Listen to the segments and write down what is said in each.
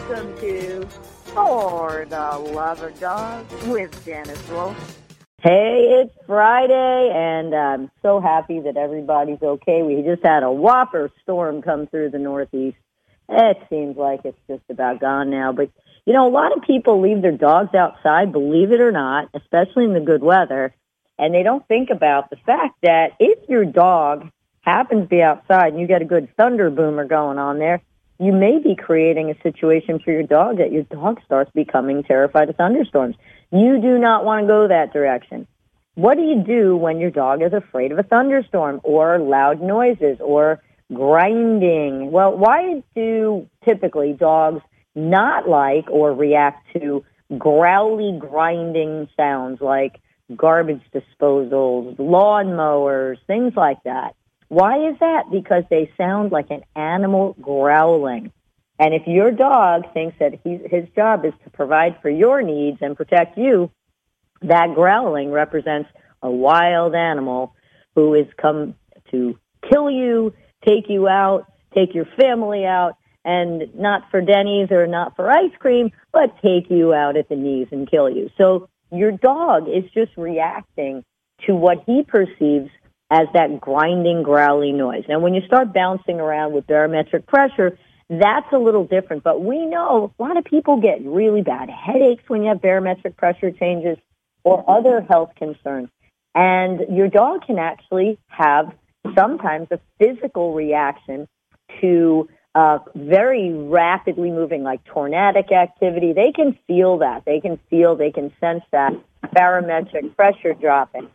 Welcome to For the Love of Dogs with Janice Wolf. Hey, it's Friday, and I'm so happy that everybody's okay. We just had a whopper storm come through the Northeast. It seems like it's just about gone now. But, you know, a lot of people leave their dogs outside, believe it or not, especially in the good weather, and they don't think about the fact that if your dog happens to be outside and you get a good thunder boomer going on there, you may be creating a situation for your dog that your dog starts becoming terrified of thunderstorms. You do not want to go that direction. What do you do when your dog is afraid of a thunderstorm or loud noises or grinding? Well, why do typically dogs not like or react to growly grinding sounds like garbage disposals, lawn mowers, things like that? Why is that? Because they sound like an animal growling. And if your dog thinks that his job is to provide for your needs and protect you, that growling represents a wild animal who has come to kill you, take you out, take your family out, and not for Denny's or not for ice cream, but take you out at the knees and kill you. So your dog is just reacting to what he perceives as that grinding, growly noise. Now, when you start bouncing around with barometric pressure, that's a little different. But we know a lot of people get really bad headaches when you have barometric pressure changes or other health concerns. And your dog can actually have sometimes a physical reaction to very rapidly moving, like tornadic activity. They can feel that. They can sense that barometric pressure dropping.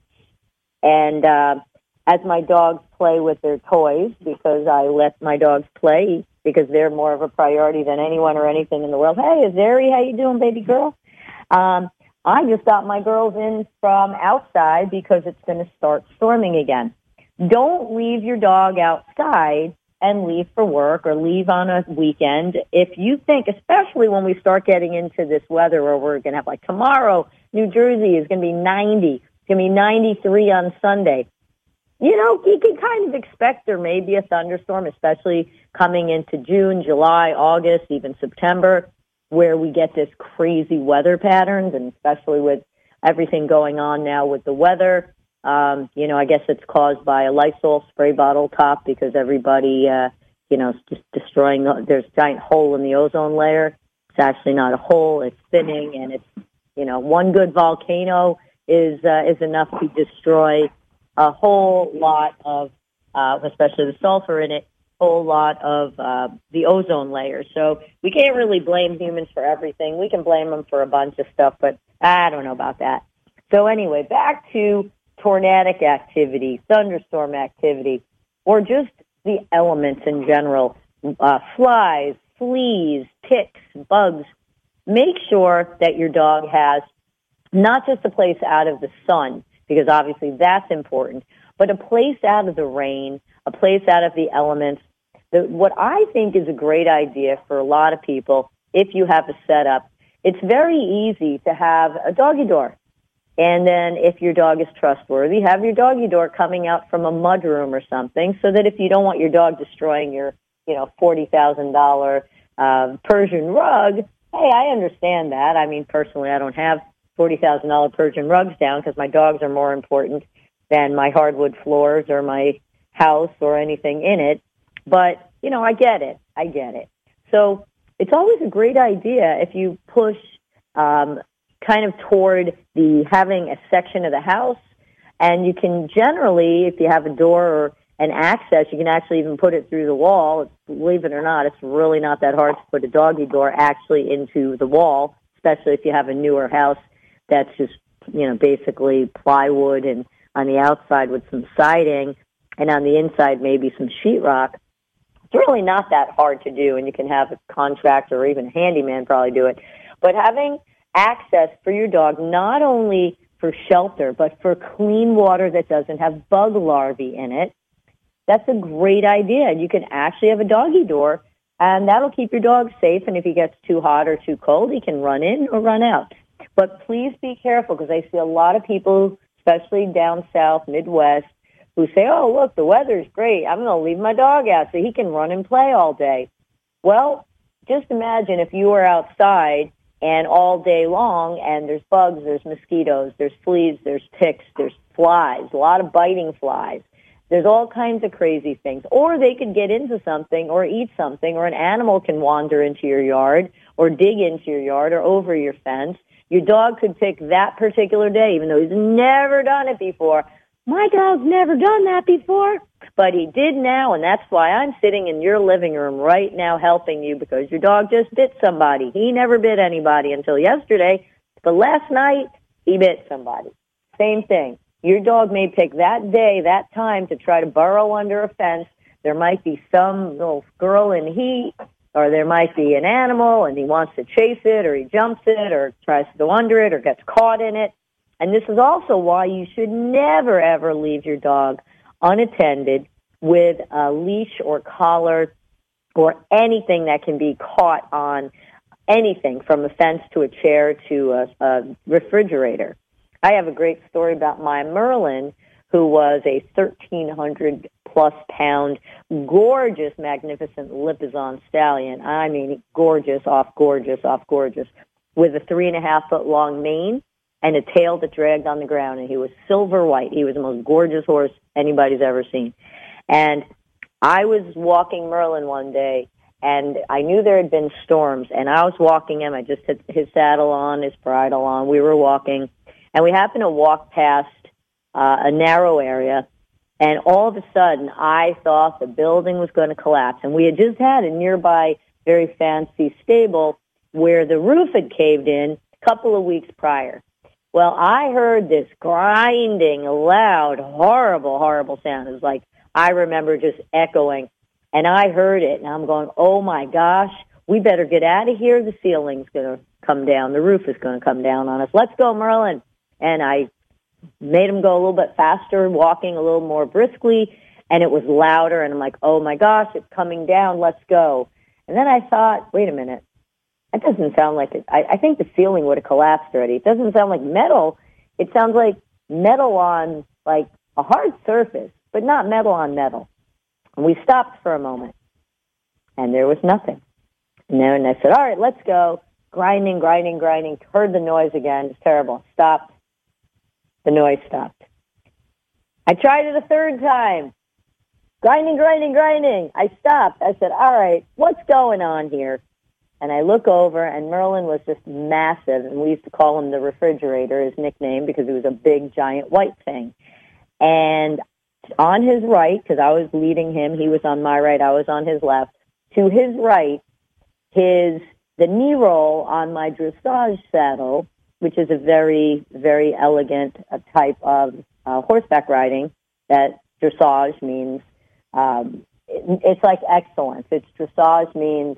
And as my dogs play with their toys, because I let my dogs play, because they're more of a priority than anyone or anything in the world. Hey, Azeri, how you doing, baby girl? I just got my girls in from outside because it's going to start storming again. Don't leave your dog outside and leave for work or leave on a weekend. If you think, especially when we start getting into this weather where we're going to have, like tomorrow, New Jersey is going to be 90. It's going to be 93 on Sunday. You know, you can kind of expect there may be a thunderstorm, especially coming into June, July, August, even September, where we get this crazy weather patterns, and especially with everything going on now with the weather. You know, I guess it's caused by a Lysol spray bottle top because everybody, you know, is just destroying. There's a giant hole in the ozone layer. It's actually not a hole. It's thinning, and it's, you know, one good volcano is enough to destroy a whole lot of, especially the sulfur in it, whole lot of the ozone layer. So we can't really blame humans for everything. We can blame them for a bunch of stuff, but I don't know about that. So anyway, back to tornadic activity, thunderstorm activity, or just the elements in general, flies, fleas, ticks, bugs. Make sure that your dog has not just a place out of the sun, because obviously that's important, but a place out of the rain, a place out of the elements. What I think is a great idea for a lot of people, if you have a setup, it's very easy to have a doggy door. And then if your dog is trustworthy, have your doggy door coming out from a mudroom or something, so that if you don't want your dog destroying your, you know, $40,000 Persian rug, hey, I understand that. I mean, personally, I don't have $40,000 Persian rugs down because my dogs are more important than my hardwood floors or my house or anything in it. But, you know, I get it. So it's always a great idea if you push kind of toward the having a section of the house, and you can generally, if you have a door or an access, you can actually even put it through the wall. Believe it or not, it's really not that hard to put a doggy door actually into the wall, especially if you have a newer house that's just, you know, basically plywood and on the outside with some siding and on the inside maybe some sheetrock. It's really not that hard to do, and you can have a contractor or even a handyman probably do it. But having access for your dog, not only for shelter, but for clean water that doesn't have bug larvae in it, that's a great idea. You can actually have a doggy door, and that'll keep your dog safe, and if he gets too hot or too cold, he can run in or run out. But please be careful, because I see a lot of people, especially down south, Midwest, who say, oh, look, the weather's great. I'm going to leave my dog out so he can run and play all day. Well, just imagine if you were outside and all day long and there's bugs, there's mosquitoes, there's fleas, there's ticks, there's flies, a lot of biting flies. There's all kinds of crazy things. Or they could get into something or eat something, or an animal can wander into your yard or dig into your yard or over your fence. Your dog could pick that particular day, even though he's never done it before. My dog's never done that before, but he did now, and that's why I'm sitting in your living room right now helping you, because your dog just bit somebody. He never bit anybody until yesterday, but last night he bit somebody. Same thing. Your dog may pick that day, that time to try to burrow under a fence. There might be some little girl in heat, or there might be an animal and he wants to chase it, or he jumps it, or tries to go under it, or gets caught in it. And this is also why you should never, ever leave your dog unattended with a leash or collar or anything that can be caught on anything from a fence to a chair to a refrigerator. I have a great story about my Merlin, who was a 1,300-plus pound, gorgeous, magnificent Lipizzan stallion. I mean, gorgeous, off gorgeous, with a 3.5-foot-long mane and a tail that dragged on the ground, and he was silver white. He was the most gorgeous horse anybody's ever seen. And I was walking Merlin one day, and I knew there had been storms, and I was walking him. I just had his saddle on, his bridle on. We were walking, and we happened to walk past a narrow area, and all of a sudden, I thought the building was going to collapse. And we had just had a nearby very fancy stable where the roof had caved in a couple of weeks prior. Well, I heard this grinding, loud, horrible, horrible sound. It was like, I remember just echoing, and I heard it, and I'm going, oh my gosh, we better get out of here. The ceiling's going to come down. The roof is going to come down on us. Let's go, Merlin. And I made him go a little bit faster, walking a little more briskly, and it was louder, and I'm like, oh my gosh, it's coming down. Let's go. And then I thought, wait a minute. That doesn't sound like it. I think the ceiling would have collapsed already. It doesn't sound like metal. It sounds like metal on, like, a hard surface, but not metal on metal. And we stopped for a moment, and there was nothing. And then I said, all right, let's go. Grinding. Heard the noise again. It's terrible. Stopped. The noise stopped. I tried it a third time. Grinding. I stopped. I said, all right, what's going on here? And I look over, and Merlin was just massive, and we used to call him the refrigerator, his nickname, because he was a big, giant white thing. And on his right, because I was leading him, he was on my right, I was on his left, to his right, the knee roll on my dressage saddle, which is a very, very elegant type of horseback riding, that dressage means, it's like excellence. It's dressage means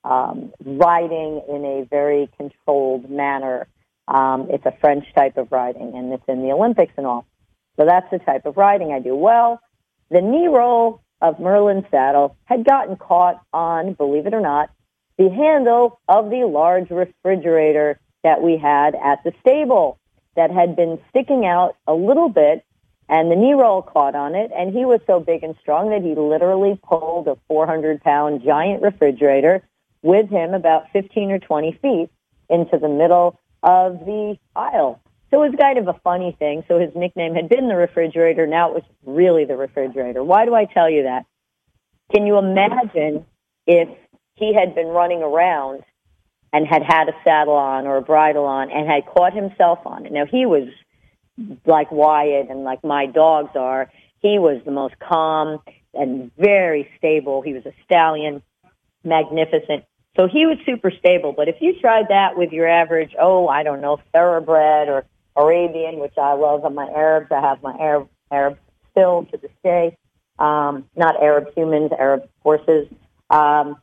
riding in a very controlled manner. It's a French type of riding, and it's in the Olympics and all. So that's the type of riding I do. Well, the knee roll of Merlin's saddle had gotten caught on, believe it or not, the handle of the large refrigerator that we had at the stable that had been sticking out a little bit, and the knee roll caught on it, and he was so big and strong that he literally pulled a 400-pound giant refrigerator with him about 15 or 20 feet into the middle of the aisle. So it was kind of a funny thing. So his nickname had been the refrigerator. Now it was really the refrigerator. Why do I tell you that? Can you imagine if he had been running around and had a saddle on or a bridle on and had caught himself on it? Now, he was like Wyatt and like my dogs are. He was the most calm and very stable. He was a stallion, magnificent. So he was super stable. But if you tried that with your average, I don't know, thoroughbred or Arabian, which I love, on my Arabs, I have my Arab still to this day. Not Arab humans, Arab horses. And,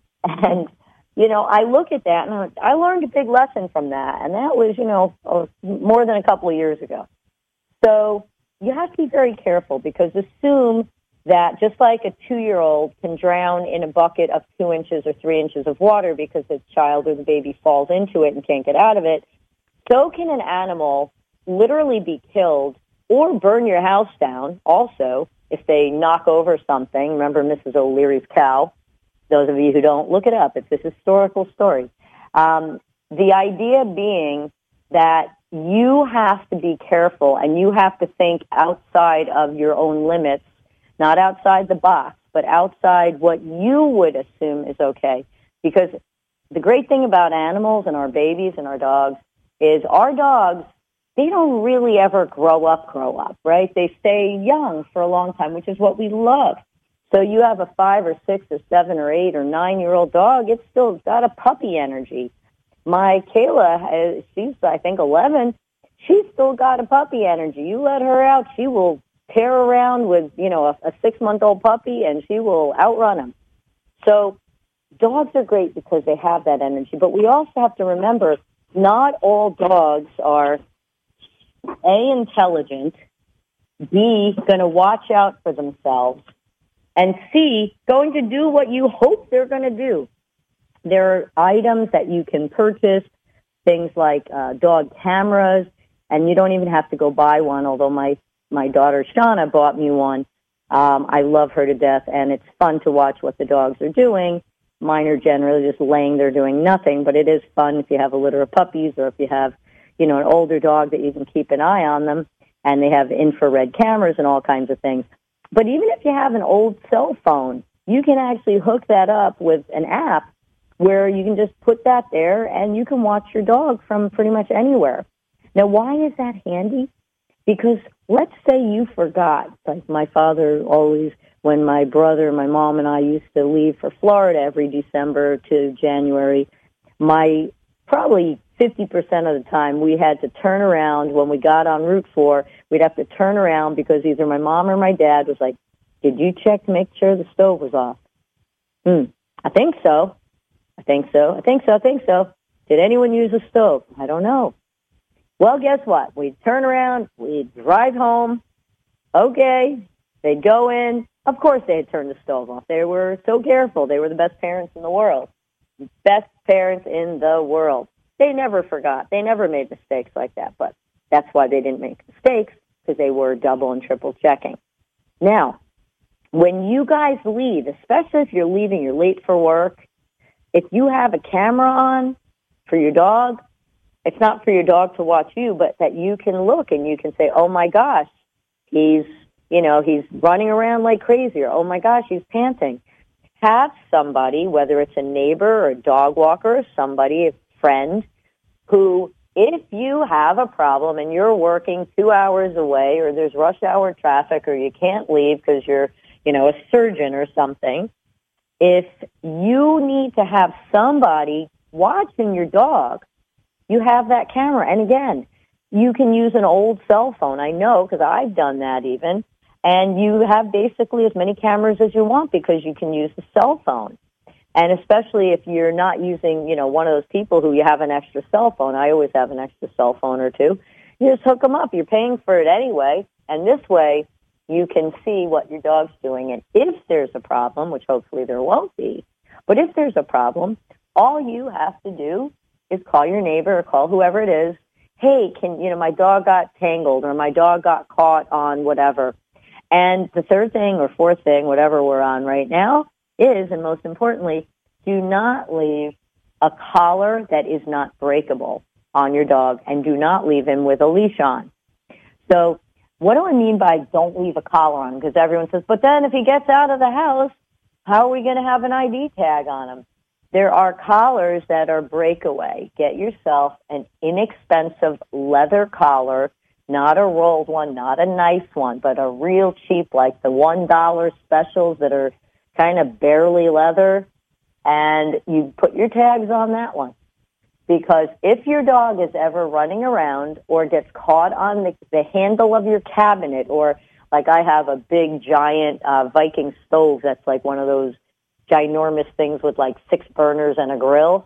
I look at that, and I learned a big lesson from that. And that was, more than a couple of years ago. So you have to be very careful, because assume that just like a 2-year-old can drown in a bucket of 2 inches or 3 inches of water because the child or the baby falls into it and can't get out of it, so can an animal literally be killed or burn your house down also if they knock over something. Remember Mrs. O'Leary's cow? Those of you who don't, look it up. It's a historical story. The idea being that you have to be careful and you have to think outside of your own limits, not outside the box, but outside what you would assume is okay. Because the great thing about animals and our babies and our dogs is our dogs, they don't really ever grow up, right? They stay young for a long time, which is what we love. So you have a 5 or 6 or 7 or 8 or 9-year-old dog, it's still got a puppy energy. My Kayla, she's, I think, 11. She's still got a puppy energy. You let her out, she will tear around with, a 6-month-old puppy, and she will outrun him. So dogs are great because they have that energy. But we also have to remember, not all dogs are, A, intelligent, B, going to watch out for themselves, and C, going to do what you hope they're going to do. There are items that you can purchase, things like dog cameras, and you don't even have to go buy one, although my daughter Shauna bought me one. I love her to death, and it's fun to watch what the dogs are doing. Mine are generally just laying there doing nothing, but it is fun if you have a litter of puppies or if you have, an older dog that you can keep an eye on them, and they have infrared cameras and all kinds of things. But even if you have an old cell phone, you can actually hook that up with an app where you can just put that there and you can watch your dog from pretty much anywhere. Now, why is that handy? Because let's say you forgot, like my father always, when my brother, my mom, and I used to leave for Florida every December to January, probably 50% of the time we had to turn around when we got on Route 4. We'd have to turn around because either my mom or my dad was like, did you check to make sure the stove was off? I think so. I think so. Did anyone use a stove? I don't know. Well, guess what? We'd turn around, we'd drive home. Okay, they'd go in. Of course they had turned the stove off. They were so careful. They were the best parents in the world. Best parents in the world. They never forgot. They never made mistakes like that, but that's why they didn't make mistakes, because they were double and triple checking. Now, when you guys leave, especially if you're leaving, you're late for work, if you have a camera on for your dog, it's not for your dog to watch you, but that you can look and you can say, oh my gosh, he's running around like crazy, or oh my gosh, he's panting. Have somebody, whether it's a neighbor or a dog walker, somebody, a friend, who, if you have a problem and you're working 2 hours away, or there's rush hour traffic, or you can't leave because you're, a surgeon or something, if you need to have somebody watching your dog, you have that camera. And again, you can use an old cell phone. I know, because I've done that even. And you have basically as many cameras as you want because you can use the cell phone. And especially if you're not using, one of those people who you have an extra cell phone. I always have an extra cell phone or two. You just hook them up. You're paying for it anyway. And this way, you can see what your dog's doing. And if there's a problem, which hopefully there won't be, but if there's a problem, all you have to do is call your neighbor or call whoever it is. Hey, my dog got tangled, or my dog got caught on whatever. And the third thing or fourth thing, whatever we're on right now, is, and most importantly, do not leave a collar that is not breakable on your dog, and do not leave him with a leash on. So what do I mean by don't leave a collar on him? Because everyone says, but then if he gets out of the house, how are we going to have an ID tag on him? There are collars that are breakaway. Get yourself an inexpensive leather collar, not a rolled one, not a nice one, but a real cheap, like the $1 specials that are kind of barely leather, and you put your tags on that one. Because if your dog is ever running around or gets caught on the handle of your cabinet, or like I have a big giant Viking stove that's like one of those ginormous things with like 6 burners and a grill,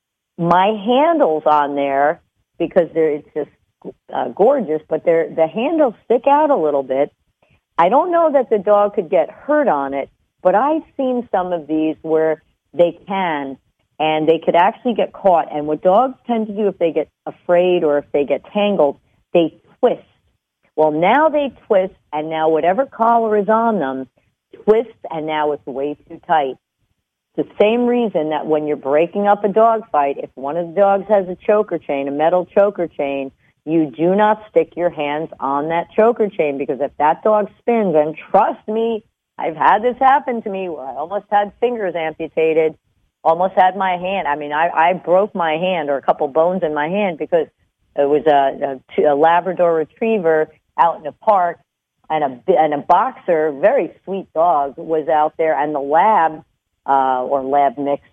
my handle's on there because it's just gorgeous, but the handles stick out a little bit. I don't know that the dog could get hurt on it, but I've seen some of these where they can, and they could actually get caught. And what dogs tend to do if they get afraid or if they get tangled, they twist. Well, now they twist, and now whatever collar is on them twists, and now it's way too tight. It's the same reason that when you're breaking up a dog fight, if one of the dogs has a choker chain, a metal choker chain, you do not stick your hands on that choker chain, because if that dog spins, and trust me, I've had this happen to me where I almost had fingers amputated, almost had my hand. I mean, I broke my hand, or a couple bones in my hand, because it was a Labrador Retriever out in a park, and a boxer, very sweet dog, was out there, and the lab, or lab mix,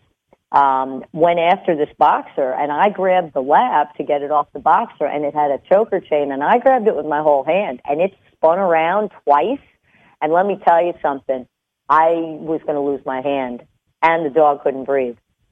went after this boxer, and I grabbed the lab to get it off the boxer, and it had a choker chain, and I grabbed it with my whole hand, and it spun around twice, and let me tell you something, I was going to lose my hand, and the dog couldn't breathe.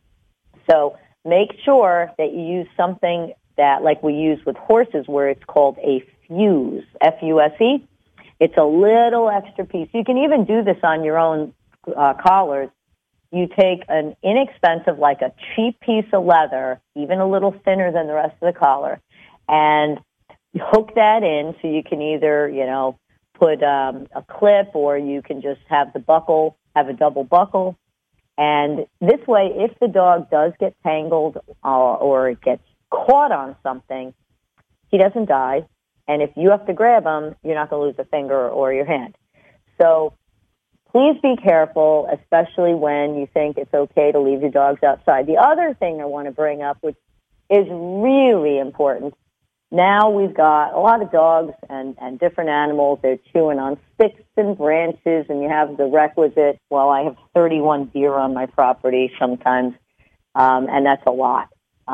So make sure that you use something that, like we use with horses, where it's called a fuse, F-U-S-E. It's a little extra piece. You can even do this on your own collars. You take an inexpensive, like a cheap piece of leather, even a little thinner than the rest of the collar, and hook that in, so you can either, put a clip, or you can just have the buckle, have a double buckle. And this way, if the dog does get tangled or it gets caught on something, he doesn't die. And if you have to grab him, you're not going to lose a finger or your hand. So please be careful, especially when you think it's okay to leave your dogs outside. The other thing I want to bring up, which is really important, now we've got a lot of dogs and different animals. They're chewing on sticks and branches, and you have the requisite, well, I have 31 deer on my property sometimes, and that's a lot.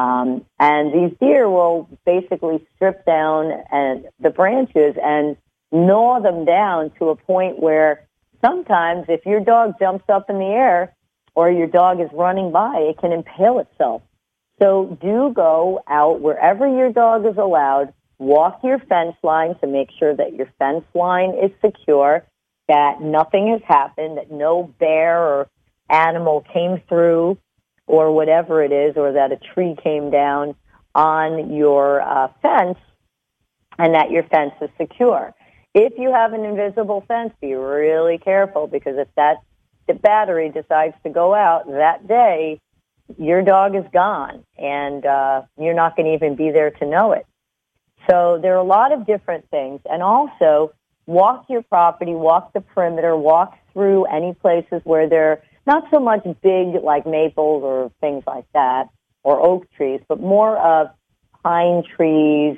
And these deer will basically strip down the branches and gnaw them down to a point where sometimes if your dog jumps up in the air or your dog is running by, it can impale itself. So do go out wherever your dog is allowed, walk your fence line to make sure that your fence line is secure, that nothing has happened, that no bear or animal came through or whatever it is, or that a tree came down on your fence, and that your fence is secure. If you have an invisible fence, be really careful, because if the battery decides to go out that day, your dog is gone, and you're not going to even be there to know it. So there are a lot of different things. And also, walk your property, walk the perimeter, walk through any places where they're not so much big like maples or things like that, or oak trees, but more of pine trees,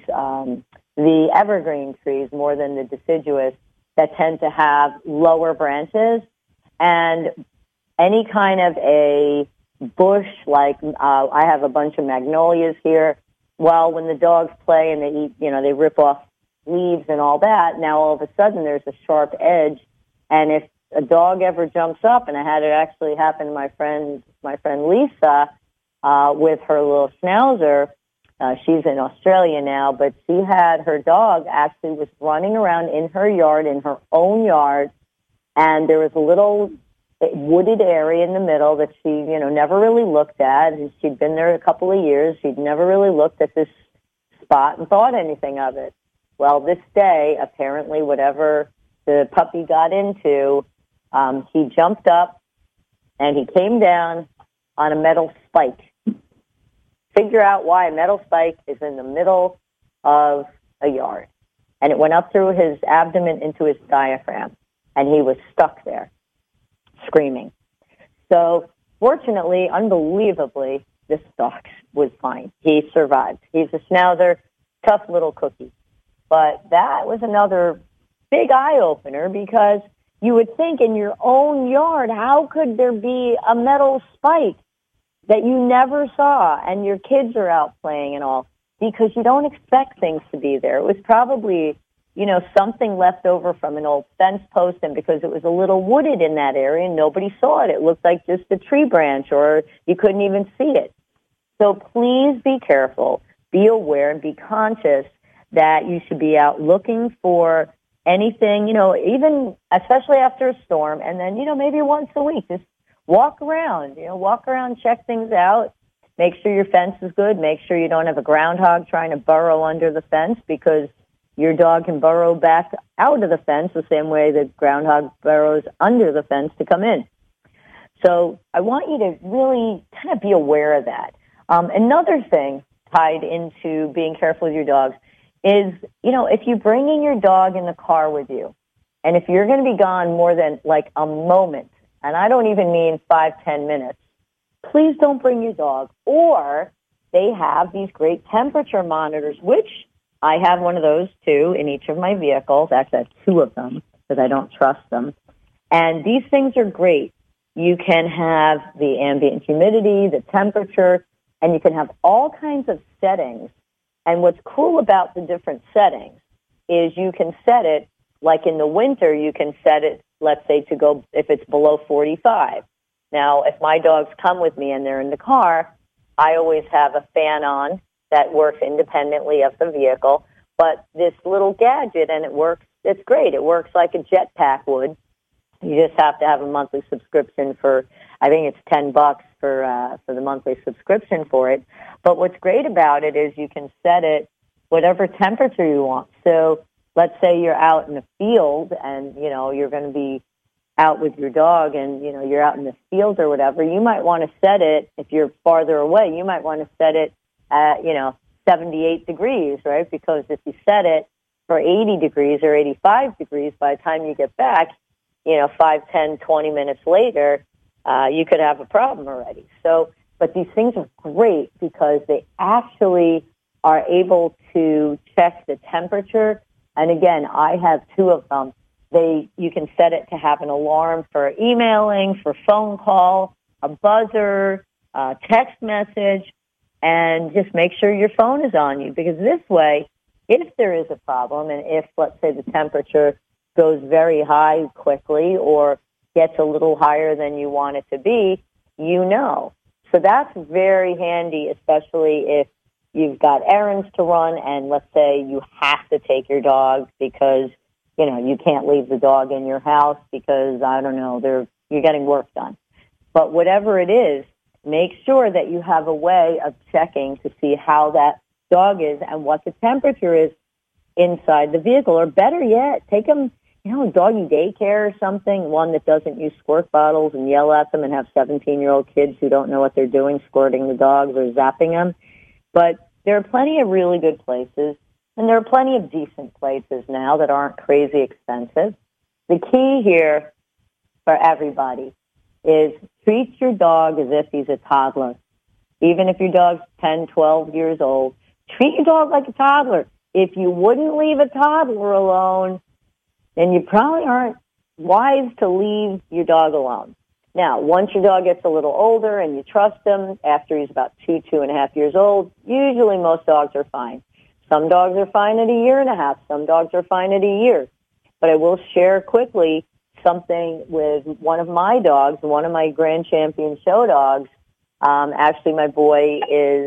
the evergreen trees more than the deciduous, that tend to have lower branches, and any kind of a bush, like I have a bunch of magnolias here. Well, when the dogs play and they eat, they rip off leaves and all that, now all of a sudden there's a sharp edge, and if a dog ever jumps up, and I had it actually happen to my friend Lisa with her little schnauzer. She's in Australia now, but she had her dog actually was running around in her yard, in her own yard, and there was a little wooded area in the middle that she, never really looked at. And she'd been there a couple of years. She'd never really looked at this spot and thought anything of it. Well, this day, apparently, whatever the puppy got into, he jumped up and he came down on a metal spike. Figure out why a metal spike is in the middle of a yard. And it went up through his abdomen into his diaphragm, and he was stuck there, screaming. So, fortunately, unbelievably, this dog was fine. He survived. He's a schnauzer, tough little cookie. But that was another big eye-opener, because you would think in your own yard, how could there be a metal spike that you never saw, and your kids are out playing and all, because you don't expect things to be there. It was probably, something left over from an old fence post, and because it was a little wooded in that area, nobody saw it. It looked like just a tree branch, or you couldn't even see it. So please be careful, be aware, and be conscious that you should be out looking for anything, even especially after a storm, and then, maybe once a week, just walk around, check things out, make sure your fence is good, make sure you don't have a groundhog trying to burrow under the fence, because your dog can burrow back out of the fence the same way the groundhog burrows under the fence to come in. So I want you to really kind of be aware of that. Another thing tied into being careful with your dogs is, if you bring in your dog in the car with you, and if you're going to be gone more than like a moment, and I don't even mean 5-10 minutes, please don't bring your dog. Or they have these great temperature monitors, which I have one of those too in each of my vehicles. Actually, I have two of them because I don't trust them. And these things are great. You can have the ambient humidity, the temperature, and you can have all kinds of settings. And what's cool about the different settings is you can set it, like in the winter, you can set it, let's say, to go if it's below 45. Now, if my dogs come with me and they're in the car, I always have a fan on that works independently of the vehicle. But this little gadget, and it works, it's great. It works like a jetpack would. You just have to have a monthly subscription for, I think it's $10 for the monthly subscription for it. But what's great about it is you can set it whatever temperature you want. So let's say you're out in the field and, you're going to be out with your dog and, you're out in the field or whatever. You might want to set it, if you're farther away, you might want to set it at, 78 degrees, right? Because if you set it for 80 degrees or 85 degrees, by the time you get back, 5, 10, 20 minutes later, you could have a problem already. So, but these things are great because they actually are able to check the temperature. And again, I have two of them. You can set it to have an alarm for emailing, for phone call, a buzzer, text message, and just make sure your phone is on you. Because this way, if there is a problem, and if, let's say, the temperature goes very high quickly or gets a little higher than you want it to be, So that's very handy, especially if you've got errands to run and let's say you have to take your dog because, you can't leave the dog in your house because, I don't know, you're getting work done. But whatever it is, make sure that you have a way of checking to see how that dog is and what the temperature is inside the vehicle. Or better yet, take them, doggy daycare or something, one that doesn't use squirt bottles and yell at them and have 17-year-old kids who don't know what they're doing, squirting the dogs or zapping them. But there are plenty of really good places, and there are plenty of decent places now that aren't crazy expensive. The key here for everybody is treat your dog as if he's a toddler. Even if your dog's 10, 12 years old, treat your dog like a toddler. If you wouldn't leave a toddler alone, then you probably aren't wise to leave your dog alone. Now, once your dog gets a little older and you trust him, after he's about 2.5 years old, usually most dogs are fine. Some dogs are fine at 1.5 years. Some dogs are fine at a year. But I will share quickly something with one of my dogs, one of my Grand Champion show dogs. Actually, my boy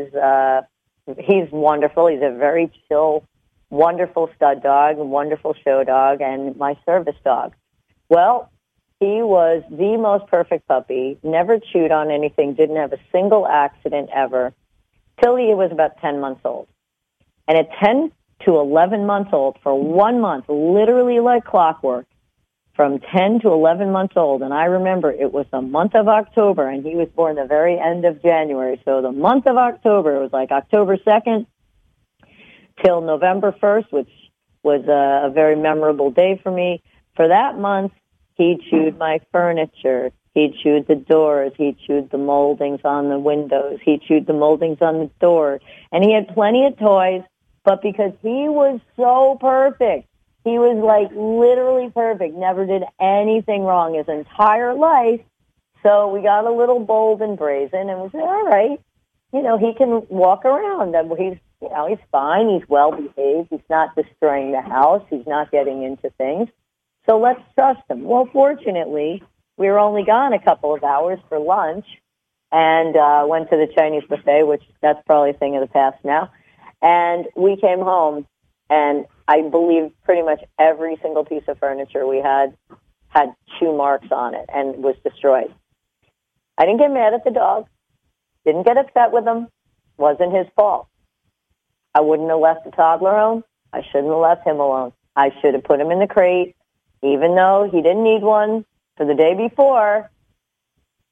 he's wonderful. He's a very chill, wonderful stud dog, a wonderful show dog, and my service dog. Well, he was the most perfect puppy, never chewed on anything, didn't have a single accident ever, till he was about 10 months old. And at 10 to 11 months old, for 1 month, literally like clockwork, from 10 to 11 months old, and I remember it was the month of October, and he was born the very end of January. So the month of October, it was like October 2nd till November 1st, which was a very memorable day for me. For that month, he chewed my furniture. He chewed the doors. He chewed the moldings on the windows. He chewed the moldings on the door. And he had plenty of toys, but because he was so perfect, he was like literally perfect, never did anything wrong his entire life. So we got a little bold and brazen, and we said, all right, he can walk around. He's fine. He's well behaved. He's not destroying the house. He's not getting into things. So let's trust him. Well, fortunately, we were only gone a couple of hours for lunch and went to the Chinese buffet, which that's probably a thing of the past now. And we came home, and I believe pretty much every single piece of furniture we had chew marks on it and was destroyed. I didn't get mad at the dog. Didn't get upset with him. Wasn't his fault. I wouldn't have left the toddler alone. I shouldn't have left him alone. I should have put him in the crate, even though he didn't need one for the day before.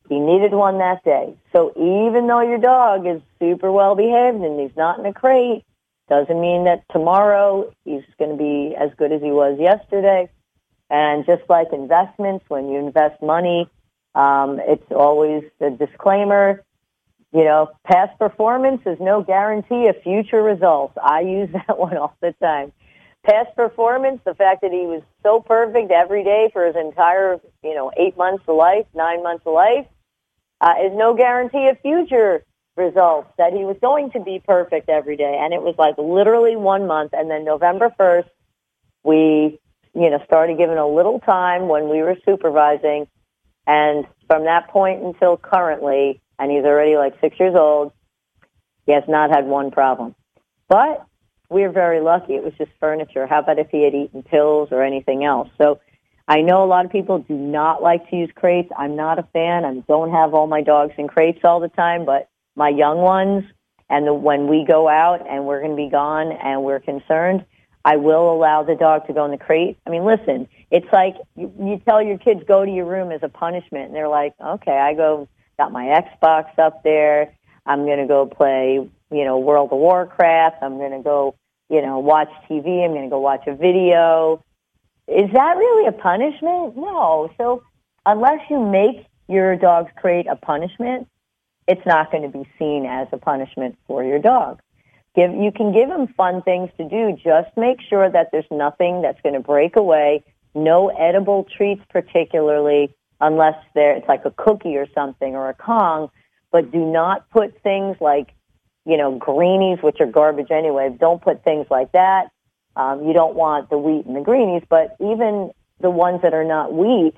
He needed one that day. So even though your dog is super well behaved and he's not in a crate, doesn't mean that tomorrow he's going to be as good as he was yesterday. And just like investments, when you invest money, it's always a disclaimer. You know, past performance is no guarantee of future results. I use that one all the time. Past performance, the fact that he was so perfect every day for his entire, 8 months of life, 9 months of life, is no guarantee of future results, that he was going to be perfect every day. And it was like literally 1 month. And then November 1st, we, started giving a little time when we were supervising. And from that point until currently, and he's already like 6 years old, he has not had one problem. But we're very lucky. It was just furniture. How about if he had eaten pills or anything else? So I know a lot of people do not like to use crates. I'm not a fan. I don't have all my dogs in crates all the time, but my young ones, and when we go out and we're going to be gone and we're concerned, I will allow the dog to go in the crate. I mean, listen, it's like you tell your kids, go to your room as a punishment, and they're like, okay, I got my Xbox up there. I'm going to go play, World of Warcraft. I'm going to go, watch TV. I'm going to go watch a video. Is that really a punishment? No. So unless you make your dog's crate a punishment, it's not going to be seen as a punishment for your dog. You can give him fun things to do. Just make sure that there's nothing that's going to break away, no edible treats particularly, unless it's like a cookie or something or a Kong, but do not put things like, greenies, which are garbage anyway. Don't put things like that. You don't want the wheat and the greenies, but even the ones that are not wheat,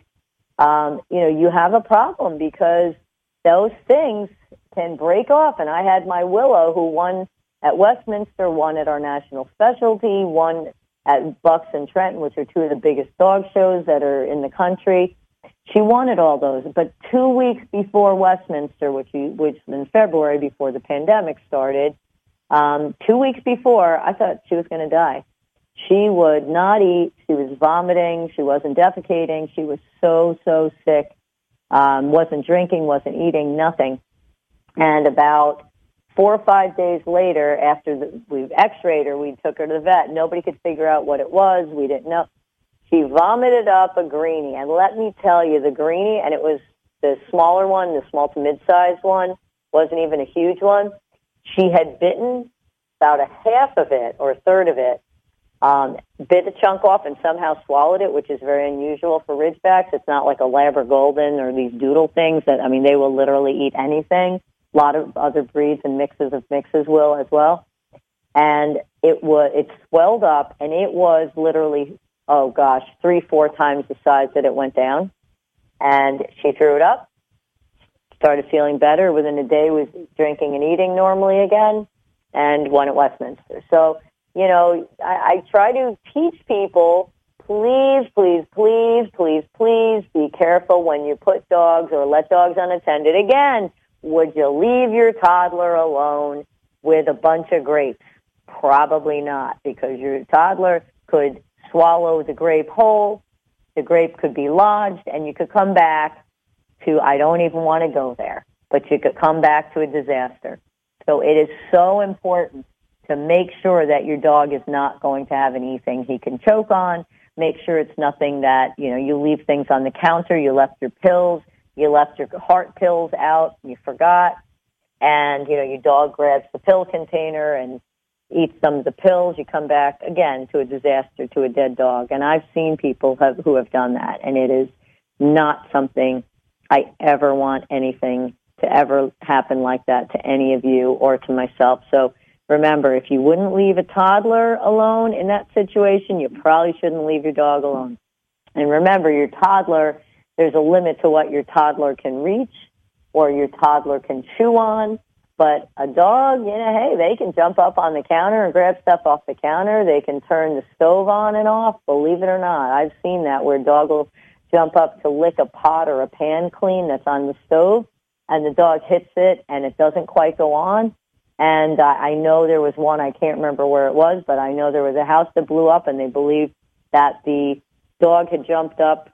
you have a problem because those things can break off. And I had my Willow, who won at Westminster, won at our national specialty, won at Bucks and Trenton, which are two of the biggest dog shows that are in the country. She won at all those. But 2 weeks before Westminster, which in February, before the pandemic started, 2 weeks before, I thought she was going to die. She would not eat. She was vomiting. She wasn't defecating. She was so, so sick. Wasn't drinking, wasn't eating, nothing. And about 4 or 5 days later, after we x-rayed her, we took her to the vet. Nobody could figure out what it was. We didn't know. She vomited up a greenie. And let me tell you, the greenie, and it was the smaller one, the small to mid-sized one, wasn't even a huge one. She had bitten about a half of it or a third of it, bit a chunk off and somehow swallowed it, which is very unusual for Ridgebacks. It's not like a Labra Golden or these doodle things they will literally eat anything. A lot of other breeds and mixes of mixes will as well. And it swelled up, and it was literally, 3-4 times the size that it went down. And she threw it up, started feeling better. Within a day, was drinking and eating normally again, and won at Westminster. So, I try to teach people, please, please, please, please, please be careful when you put dogs or let dogs unattended. Again, would you leave your toddler alone with a bunch of grapes? Probably not, because your toddler could swallow the grape whole, the grape could be lodged, and you could come back to, I don't even want to go there, but you could come back to a disaster. So it is so important to make sure that your dog is not going to have anything he can choke on. Make sure it's nothing that, you leave things on the counter, you left your pills, you left your heart pills out, you forgot, and, your dog grabs the pill container and eats some of the pills. You come back, again, to a disaster, to a dead dog. And I've seen people who have done that, and it is not something I ever want anything to ever happen like that to any of you or to myself. So remember, if you wouldn't leave a toddler alone in that situation, you probably shouldn't leave your dog alone. And remember, your toddler, there's a limit to what your toddler can reach or your toddler can chew on. But a dog, hey, they can jump up on the counter and grab stuff off the counter. They can turn the stove on and off, believe it or not. I've seen that where a dog will jump up to lick a pot or a pan clean that's on the stove, and the dog hits it, and it doesn't quite go on. And I know there was one, I can't remember where it was, but I know there was a house that blew up, and they believed that the dog had jumped up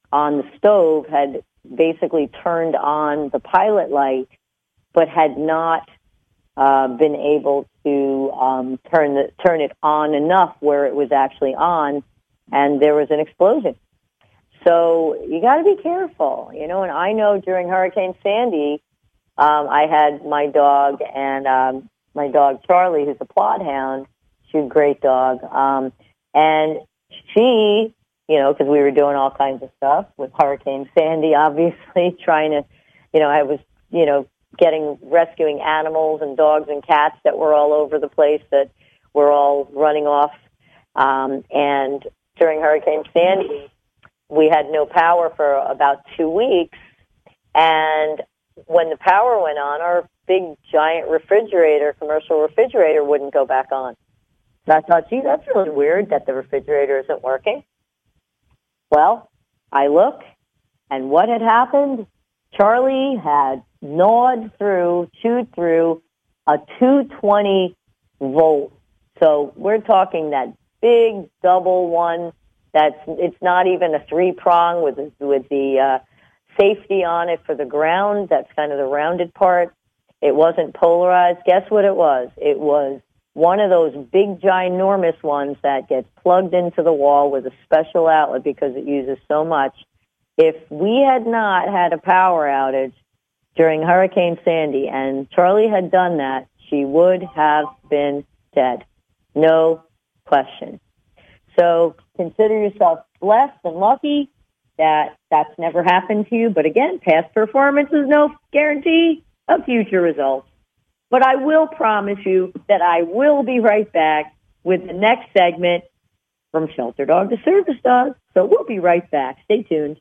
on the stove had basically turned on the pilot light, but had not been able to turn it on enough where it was actually on, and there was an explosion. So you got to be careful, and I know during Hurricane Sandy, I had my dog and my dog Charlie, who's a plot hound. She's a great dog. And she, because we were doing all kinds of stuff with Hurricane Sandy, obviously, trying to, I was, rescuing animals and dogs and cats that were all over the place that were all running off. And during Hurricane Sandy, we had no power for about 2 weeks. And when the power went on, our big, giant commercial refrigerator, wouldn't go back on. So I thought, gee, that's really weird that the refrigerator isn't working. Well, I look, and what had happened? Charlie had chewed through a 220 volt. So we're talking that big double one. It's not even a 3-prong with the safety on it for the ground. That's kind of the rounded part. It wasn't polarized. Guess what it was? It was one of those big, ginormous ones that gets plugged into the wall with a special outlet because it uses so much. If we had not had a power outage during Hurricane Sandy and Charlie had done that, she would have been dead. No question. So consider yourself blessed and lucky that that's never happened to you. But again, past performance is no guarantee of future results. But I will promise you that I will be right back with the next segment from Shelter Dog to Service Dog. So we'll be right back. Stay tuned.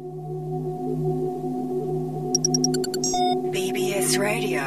BBS Radio.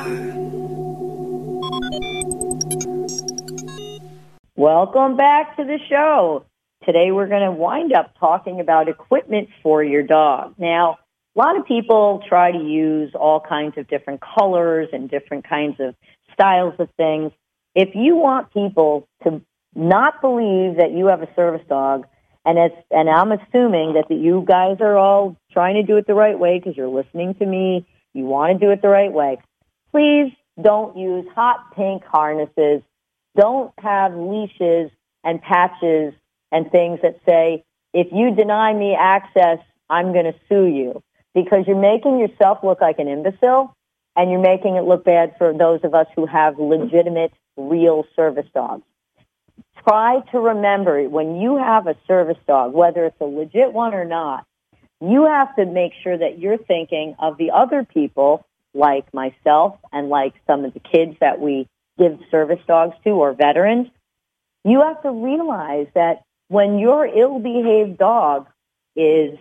Welcome back to the show. Today we're going to wind up talking about equipment for your dog. Now, a lot of people try to use all kinds of different colors and different kinds of styles of things. If you want people to not believe that you have a service dog, and I'm assuming that you guys are all trying to do it the right way because you're listening to me, you want to do it the right way, please don't use hot pink harnesses. Don't have leashes and patches and things that say, if you deny me access, I'm going to sue you. Because you're making yourself look like an imbecile, and you're making it look bad for those of us who have legitimate, real service dogs. Try to remember, when you have a service dog, whether it's a legit one or not, you have to make sure that you're thinking of the other people, like myself and like some of the kids that we give service dogs to, or veterans. You have to realize that when your ill-behaved dog is,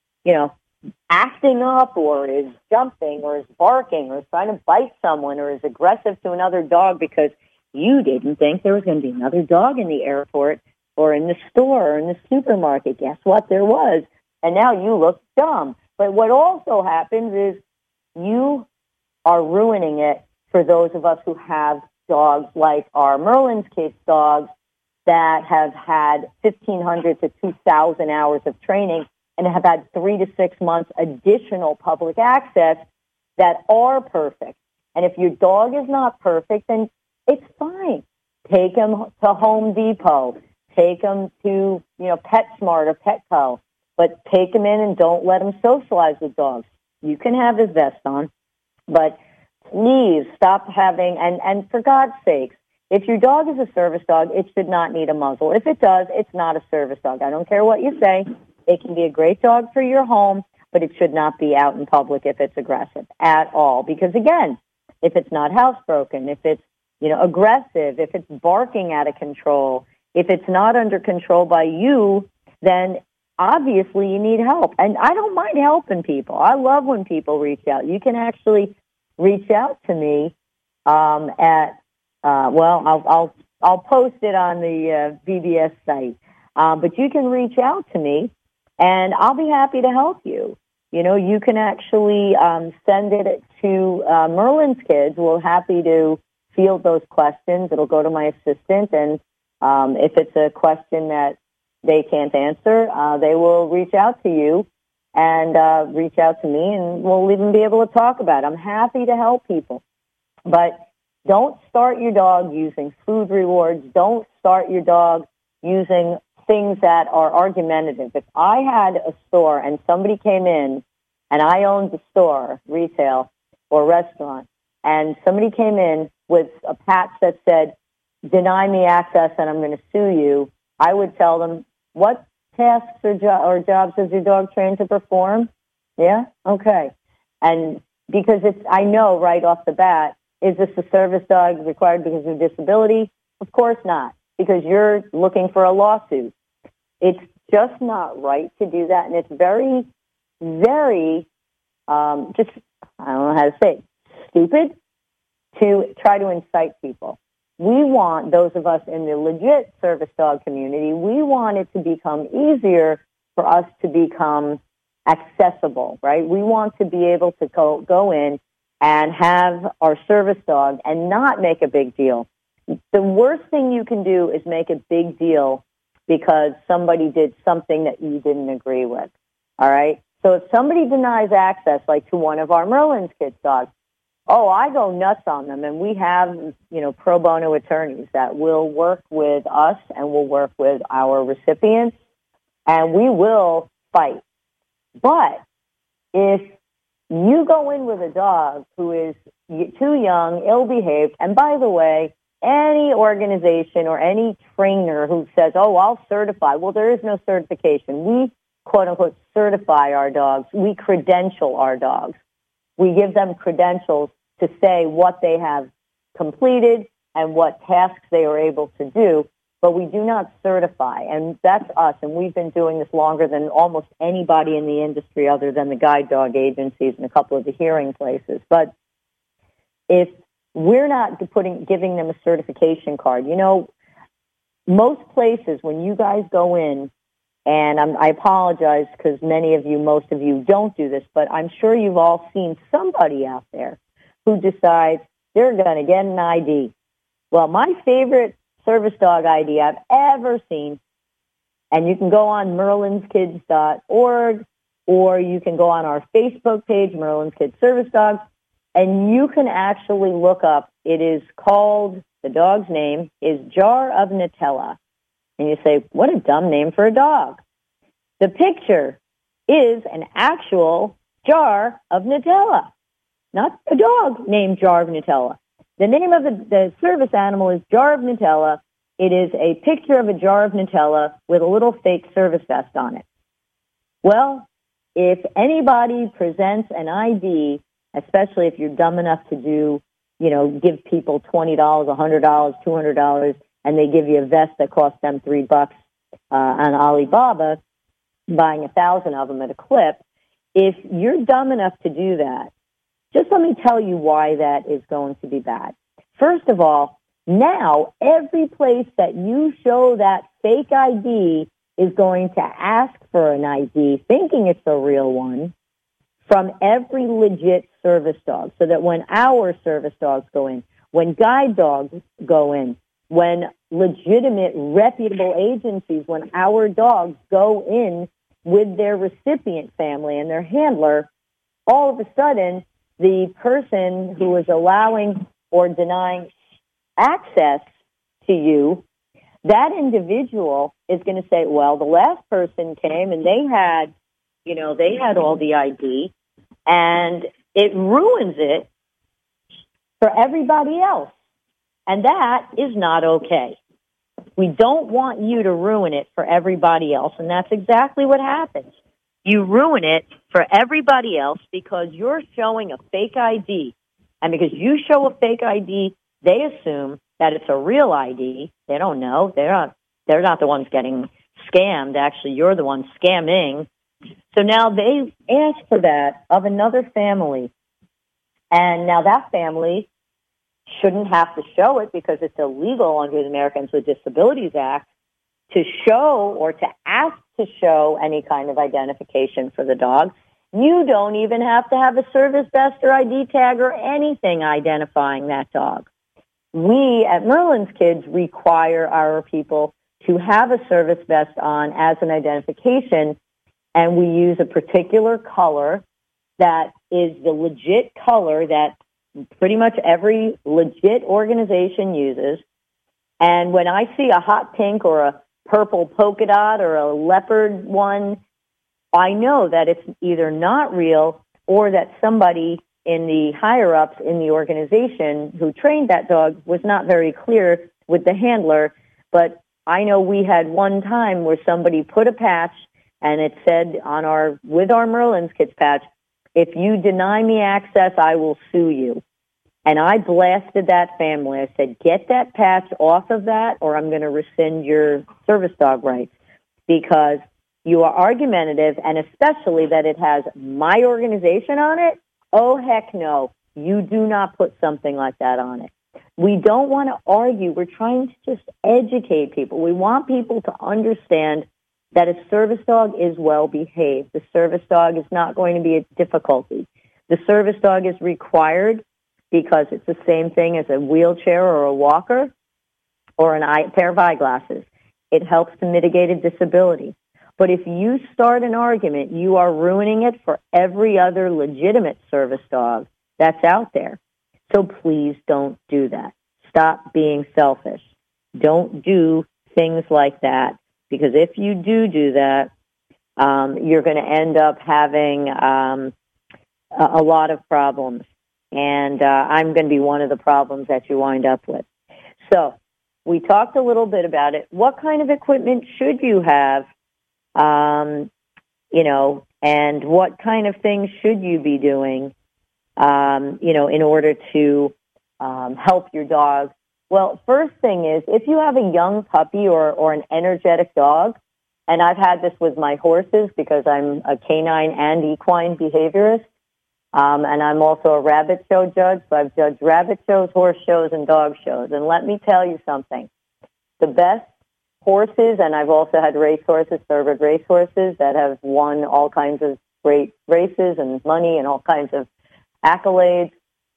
acting up or is jumping or is barking or is trying to bite someone or is aggressive to another dog because you didn't think there was going to be another dog in the airport or in the store or in the supermarket. Guess what? There was. And now you look dumb. But what also happens is you are ruining it for those of us who have dogs like our Merlin's Kids dogs that have had 1,500 to 2,000 hours of training and have had 3 to 6 months additional public access that are perfect. And if your dog is not perfect, then it's fine. Take him to Home Depot. Take him to, PetSmart or Petco. But take him in and don't let him socialize with dogs. You can have his vest on, but please stop having, and for God's sakes, if your dog is a service dog, it should not need a muzzle. If it does, it's not a service dog. I don't care what you say. It can be a great dog for your home, but it should not be out in public if it's aggressive at all. Because, again, if it's not housebroken, if it's, aggressive, if it's barking out of control, if it's not under control by you, then obviously you need help. And I don't mind helping people. I love when people reach out. You can actually reach out to me I'll post it on the BBS site. But you can reach out to me, and I'll be happy to help you. You can actually send it to Merlin's Kids. We're happy to field those questions. It'll go to my assistant, and if it's a question that they can't answer, they will reach out to you. and reach out to me, and we'll even be able to talk about it. I'm happy to help people. But don't start your dog using food rewards. Don't start your dog using things that are argumentative. If I had a store and somebody came in, and I owned the store, retail or restaurant, and somebody came in with a patch that said, deny me access and I'm going to sue you, I would tell them, what tasks or jobs is your dog trained to perform? Yeah? Okay. And because I know right off the bat, is this a service dog required because of disability? Of course not, because you're looking for a lawsuit. It's just not right to do that, and it's very, very, just, I don't know how to say it, stupid to try to incite people. We want, those of us in the legit service dog community, we want it to become easier for us to become accessible, right? We want to be able to go in and have our service dog and not make a big deal. The worst thing you can do is make a big deal because somebody did something that you didn't agree with, all right? So if somebody denies access, like to one of our Merlin's Kids dogs, oh, I go nuts on them, and we have, pro bono attorneys that will work with us and will work with our recipients, and we will fight. But if you go in with a dog who is too young, ill-behaved, and by the way, any organization or any trainer who says, oh, I'll certify, well, there is no certification. We, quote-unquote, certify our dogs. We credential our dogs. We give them credentials to say what they have completed and what tasks they are able to do, but we do not certify, and that's us, and we've been doing this longer than almost anybody in the industry other than the guide dog agencies and a couple of the hearing places. But if we're not giving them a certification card, most places when you guys go in, and I apologize because most of you don't do this, but I'm sure you've all seen somebody out there who decides they're going to get an ID. Well, my favorite service dog ID I've ever seen, and you can go on merlinskids.org, or you can go on our Facebook page, Merlin's Kids Service Dogs, and you can actually look up, it is called, the dog's name is Jar of Nutella. And you say, what a dumb name for a dog. The picture is an actual jar of Nutella, not a dog named Jar of Nutella. The name of the service animal is Jar of Nutella. It is a picture of a jar of Nutella with a little fake service vest on it. Well, if anybody presents an ID, especially if you're dumb enough to do, give people $20, $100, $200, and they give you a vest that costs them $3 on Alibaba, buying 1,000 of them at a clip. If you're dumb enough to do that, just let me tell you why that is going to be bad. First of all, now every place that you show that fake ID is going to ask for an ID, thinking it's a real one, from every legit service dog, so that when our service dogs go in, when guide dogs go in, when legitimate, reputable agencies, when our dogs go in with their recipient family and their handler, all of a sudden, the person who is allowing or denying access to you, that individual is going to say, well, the last person came and they had all the ID, and it ruins it for everybody else. And that is not okay. We don't want you to ruin it for everybody else, and that's exactly what happens. You ruin it for everybody else because you're showing a fake ID. And because you show a fake ID, they assume that it's a real ID. They don't know. They're not the ones getting scammed. Actually, you're the one scamming. So now they ask for that of another family. And now that family shouldn't have to show it because it's illegal under the Americans with Disabilities Act to show or to ask to show any kind of identification for the dog. You don't even have to have a service vest or ID tag or anything identifying that dog. We at Merlin's Kids require our people to have a service vest on as an identification and we use a particular color that is the legit color that pretty much every legit organization uses. And when I see a hot pink or a purple polka dot or a leopard one, I know that it's either not real or that somebody in the higher-ups in the organization who trained that dog was not very clear with the handler. But I know we had one time where somebody put a patch and it said on with our Merlin's Kids patch, if you deny me access, I will sue you. And I blasted that family. I said, get that patch off of that or I'm going to rescind your service dog rights, because you are argumentative, and especially that it has my organization on it. Oh, heck no. You do not put something like that on it. We don't want to argue. We're trying to just educate people. We want people to understand that a service dog is well behaved. The service dog is not going to be a difficulty. The service dog is required because it's the same thing as a wheelchair or a walker or a pair of eyeglasses. It helps to mitigate a disability. But if you start an argument, you are ruining it for every other legitimate service dog that's out there. So please don't do that. Stop being selfish. Don't do things like that, because if you do that, you're going to end up having a lot of problems. And I'm going to be one of the problems that you wind up with. So we talked a little bit about it. What kind of equipment should you have? And what kind of things should you be doing, in order to help your dog? Well, first thing is, if you have a young puppy or an energetic dog, and I've had this with my horses because I'm a canine and equine behaviorist, and I'm also a rabbit show judge, so I've judged rabbit shows, horse shows, and dog shows. And let me tell you something. The best horses, and I've also had racehorses, thoroughbred racehorses that have won all kinds of great races and money and all kinds of accolades.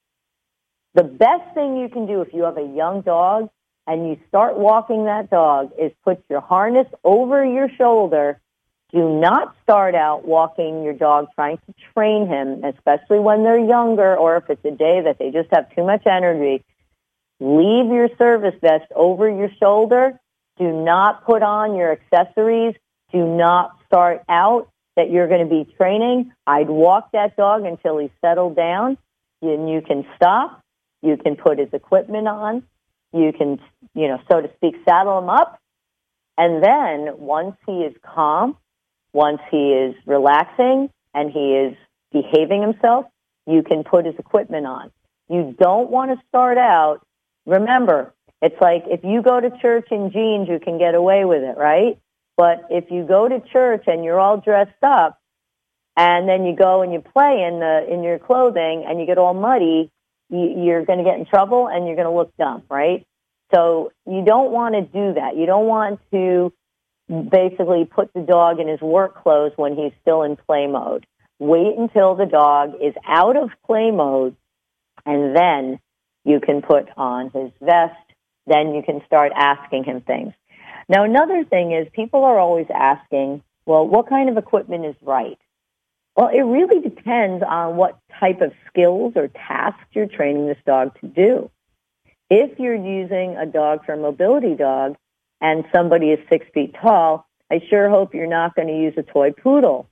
The best thing you can do if you have a young dog and you start walking that dog is put your harness over your shoulder. Do not start out walking your dog trying to train him, especially when they're younger or if it's a day that they just have too much energy. Leave your service vest over your shoulder. Do not put on your accessories. Do not start out that you're going to be training. I'd walk that dog until he's settled down. And you can stop. You can put his equipment on. You can, so to speak, saddle him up. And then once he is calm, once he is relaxing and he is behaving himself, you can put his equipment on. You don't want to start out. Remember, it's like if you go to church in jeans, you can get away with it, right? But if you go to church and you're all dressed up and then you go and you play in your clothing and you get all muddy, you're going to get in trouble and you're going to look dumb, right? So you don't want to do that. You don't want to basically put the dog in his work clothes when he's still in play mode. Wait until the dog is out of play mode, and then you can put on his vest. Then you can start asking him things. Now, another thing is people are always asking, well, what kind of equipment is right? Well, it really depends on what type of skills or tasks you're training this dog to do. If you're using a dog for a mobility dog and somebody is 6 feet tall, I sure hope you're not going to use a toy poodle.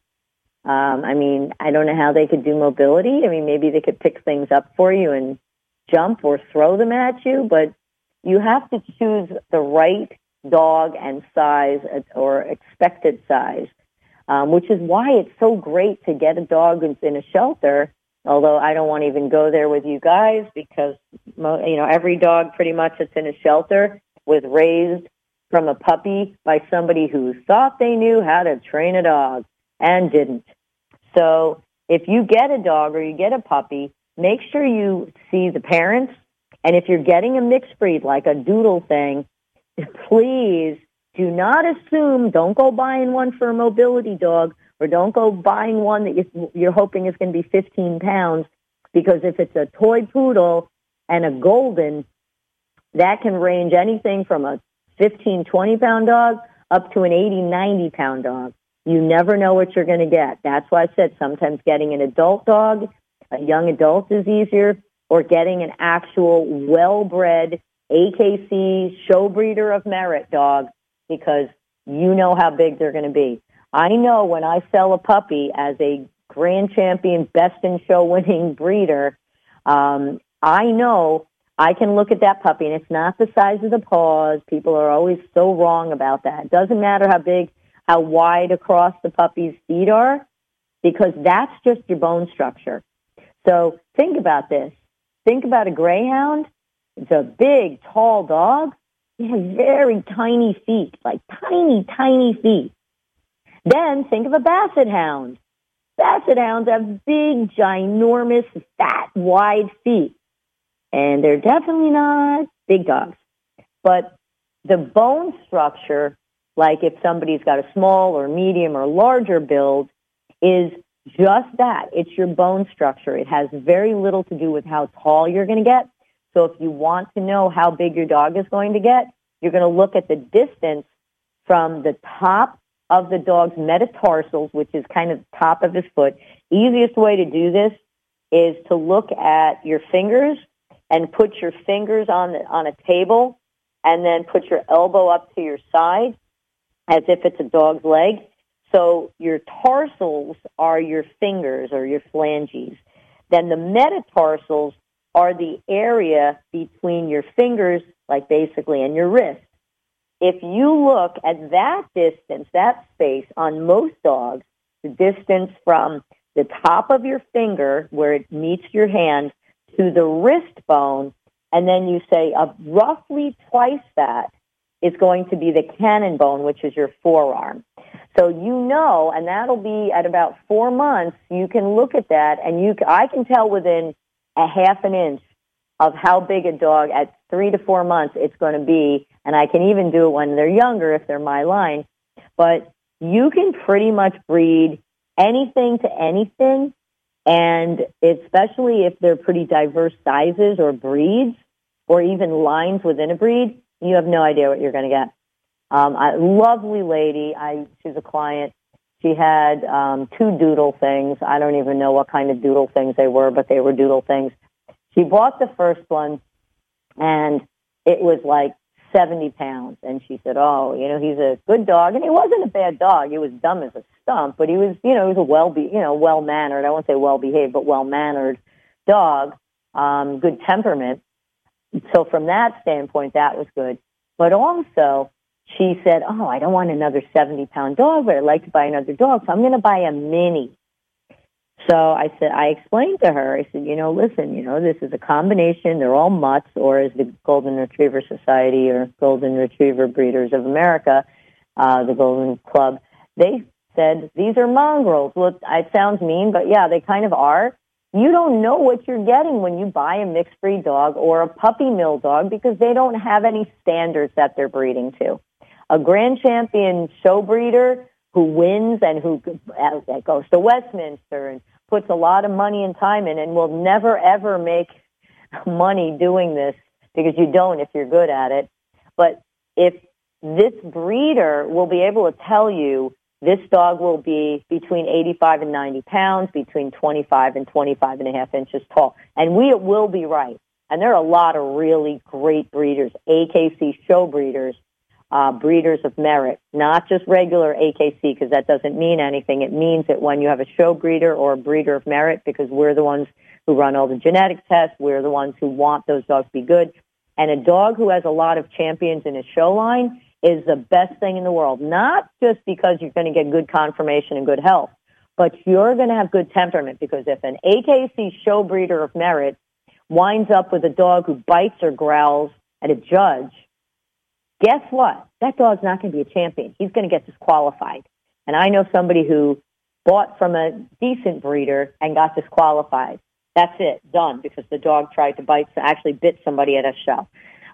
I don't know how they could do mobility. Maybe they could pick things up for you and jump or throw them at you, but you have to choose the right dog and size or expected size, which is why it's so great to get a dog in a shelter, although I don't want to even go there with you guys because, every dog pretty much that's in a shelter was raised from a puppy by somebody who thought they knew how to train a dog and didn't. So if you get a dog or you get a puppy, make sure you see the parents. And if you're getting a mixed breed, like a doodle thing, please do not assume, don't go buying one for a mobility dog, or don't go buying one that you're hoping is going to be 15 pounds, because if it's a toy poodle and a golden, that can range anything from a 15, 20-pound dog up to an 80, 90-pound dog. You never know what you're going to get. That's why I said sometimes getting an adult dog, a young adult, is easier, or getting an actual well-bred AKC show breeder of merit dog, because you know how big they're going to be. I know when I sell a puppy as a grand champion, best in show winning breeder, I know I can look at that puppy, and it's not the size of the paws. People are always so wrong about that. It doesn't matter how big, how wide across the puppy's feet are, because that's just your bone structure. So think about this. Think about a greyhound. It's a big, tall dog. It has very tiny feet, like tiny, tiny feet. Then think of a basset hound. Basset hounds have big, ginormous, fat, wide feet. And they're definitely not big dogs. But the bone structure, like if somebody's got a small or medium or larger build, is just that. It's your bone structure. It has very little to do with how tall you're going to get. So if you want to know how big your dog is going to get, you're going to look at the distance from the top of the dog's metatarsals, which is kind of the top of his foot. Easiest way to do this is to look at your fingers and put your fingers on a table, and then put your elbow up to your side as if it's a dog's leg. So your tarsals are your fingers or your phalanges. Then the metatarsals are the area between your fingers, like basically, and your wrist. If you look at that distance, that space on most dogs, the distance from the top of your finger where it meets your hand to the wrist bone, and then you say roughly twice that is going to be the cannon bone, which is your forearm. So you know, and that'll be at about 4 months, you can look at that, and I can tell within a half an inch of how big a dog at 3 to 4 months it's going to be, and I can even do it when they're younger if they're my line. But you can pretty much breed anything to anything, and especially if they're pretty diverse sizes or breeds or even lines within a breed, you have no idea what you're going to get. A lovely lady, she's a client. She had 2 doodle things. I don't even know what kind of doodle things they were, but they were doodle things. She bought the first one, and it was like 70 pounds. And she said, oh, he's a good dog. And he wasn't a bad dog. He was dumb as a stump, but he was, he was a well-mannered, I won't say well-behaved, but well-mannered dog, good temperament. So from that standpoint, that was good. But also, she said, oh, I don't want another 70-pound dog, but I'd like to buy another dog, so I'm going to buy a mini. So I explained to her, I said, listen, this is a combination. They're all mutts, or as the Golden Retriever Society or Golden Retriever Breeders of America, the Golden Club, they said, these are mongrels. Well, it sounds mean, but yeah, they kind of are. You don't know what you're getting when you buy a mixed breed dog or a puppy mill dog, because they don't have any standards that they're breeding to. A grand champion show breeder who wins and who goes to Westminster and puts a lot of money and time in and will never, ever make money doing this, because you don't if you're good at it. But if this breeder will be able to tell you this dog will be between 85 and 90 pounds, between 25 and 25 and a half inches tall. And we will be right. And there are a lot of really great breeders, AKC show breeders, breeders of merit, not just regular AKC, because that doesn't mean anything. It means that when you have a show breeder or a breeder of merit, because we're the ones who run all the genetic tests, we're the ones who want those dogs to be good. And a dog who has a lot of champions in his show line is the best thing in the world, not just because you're going to get good conformation and good health, but you're going to have good temperament, because if an AKC show breeder of merit winds up with a dog who bites or growls at a judge, guess what? That dog's not going to be a champion. He's going to get disqualified. And I know somebody who bought from a decent breeder and got disqualified. That's it, done, because the dog tried to actually bit somebody at a show.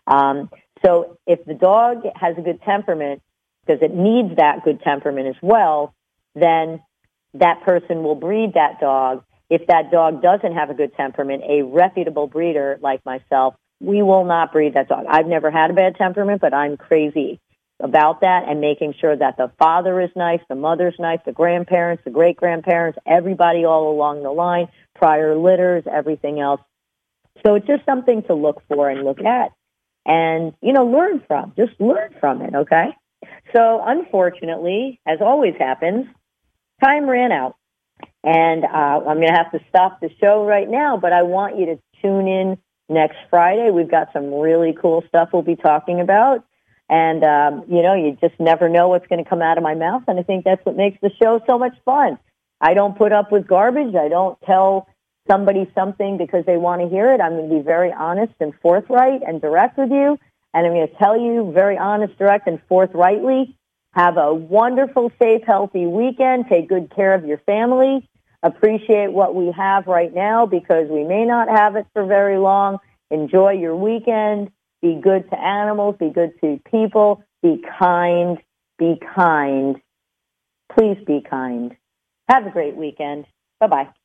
So if the dog has a good temperament, because it needs that good temperament as well, then that person will breed that dog. If that dog doesn't have a good temperament, a reputable breeder like myself, we will not breed that dog. I've never had a bad temperament, but I'm crazy about that and making sure that the father is nice, the mother's nice, the grandparents, the great-grandparents, everybody all along the line, prior litters, everything else. So it's just something to look for and look at and, learn from. Just learn from it, okay? So unfortunately, as always happens, time ran out. And I'm going to have to stop the show right now, but I want you to tune in next Friday. We've got some really cool stuff we'll be talking about. And, you just never know what's going to come out of my mouth. And I think that's what makes the show so much fun. I don't put up with garbage. I don't tell somebody something because they want to hear it. I'm going to be very honest and forthright and direct with you. And I'm going to tell you very honest, direct, and forthrightly. Have a wonderful, safe, healthy weekend. Take good care of your family. Appreciate what we have right now because we may not have it for very long. Enjoy your weekend. Be good to animals. Be good to people. Be kind. Be kind. Please be kind. Have a great weekend. Bye-bye.